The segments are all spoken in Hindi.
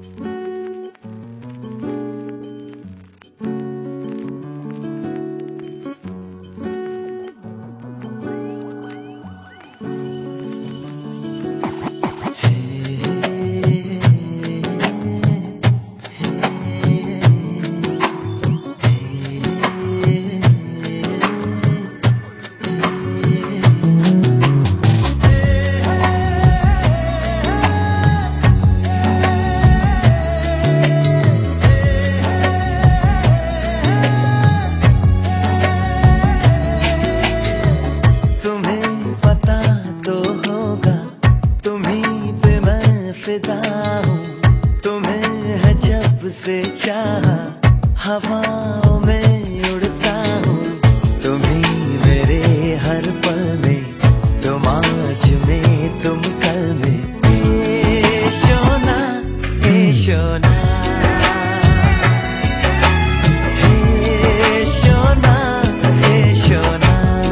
तुम्हें है जब से चाहा, हवाओं में उड़ता हूँ। तुम ही मेरे हर पल में, तुम आज में तुम कल में। ए शोना, ए शोना, ए शोना, ए शोना।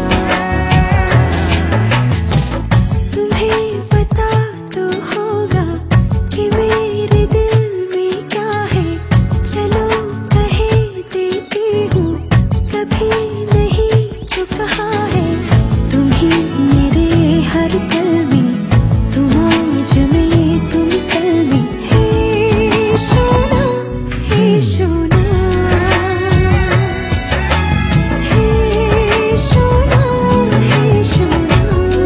तुम्हें पता तो होगा कि मेरे दिल में क्या है। चलो कह देती हूँ, कभी नहीं जो कहा है। तुम ही मेरे हर पल में, तुम आज में तुम कल में। हे सोना, हे सोना, हे सोना, हे सोना।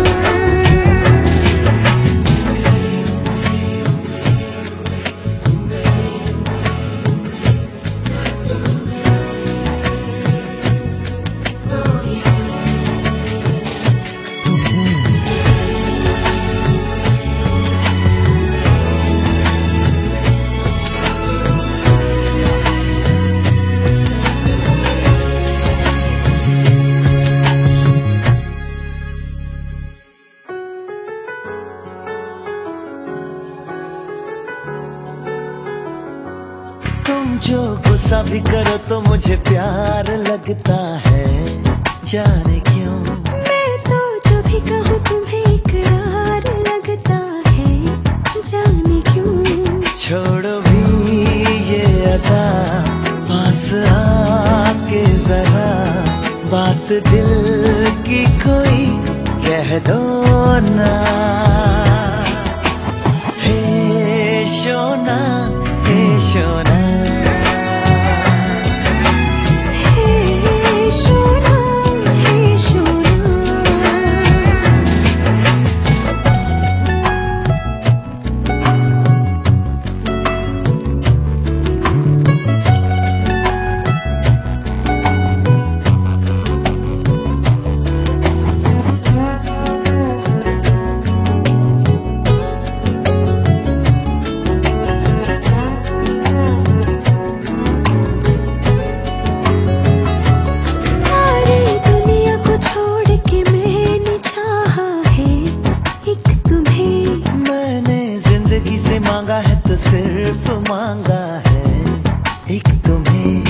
तुम जो गुस्सा भी करो तो मुझे प्यार लगता है, जाने क्यों। मैं तो जो भी कहूँ तुम्हें इकरार लगता है, जाने क्यों। छोड़ो भी ये अदा, पास आके जरा बात दिल की कोई कह दो ना। हे शोना, हे शोना। हे सोना, हे सोना। सारी दुनिया को छोड़ के मैंने चाहा है एक तुम्हें। मैंने जिंदगी से मांगा है तो सिर्फ मांगा है एक तुम्हें।